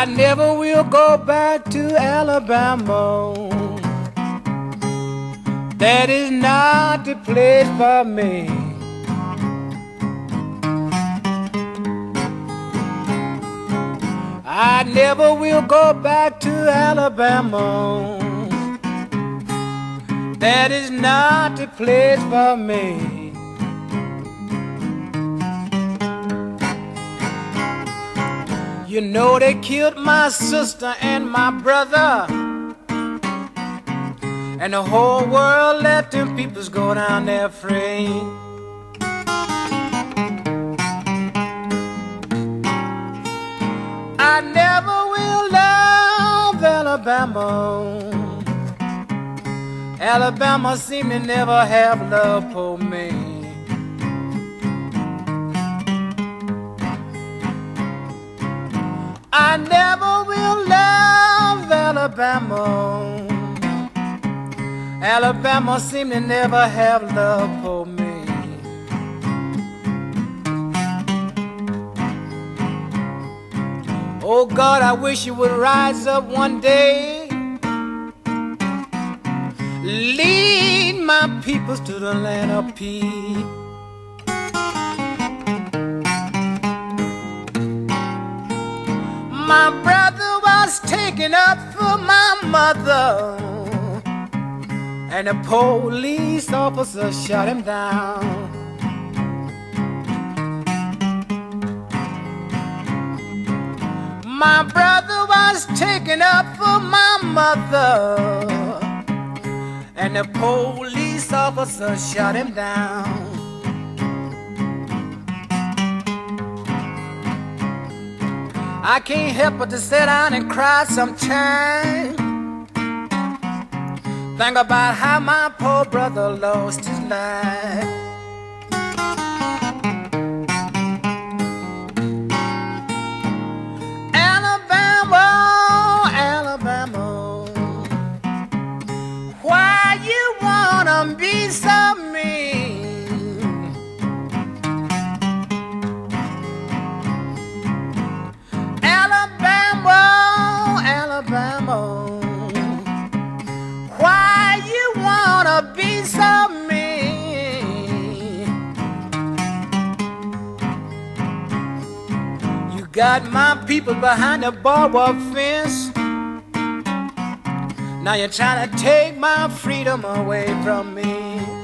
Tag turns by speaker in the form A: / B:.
A: never will go back to Alabama. That is not the place for me. I never will go back to Alabama. That is not the place for me. You know they killed my sister and my brother, and the whole world let them peoples go down there free. I never will love Alabama. Alabama seem to never have love for me. I never will love Alabama. Alabama seem to never have love for me. Oh God, I wish you would rise up one day, lead my peoples to the land of peace. My brother was taken up for my mother, and the police officer shot him down. My brother was taken up for my mother, and the police officer shot him down. I can't help but to sit down and cry sometimes. Think about how my poor brother lost his life. Alabama, Alabama, why you wanna be so mean? Why you wanna be so mean? You got my people behind the barbed wire fence. Now you're trying to take my freedom away from me.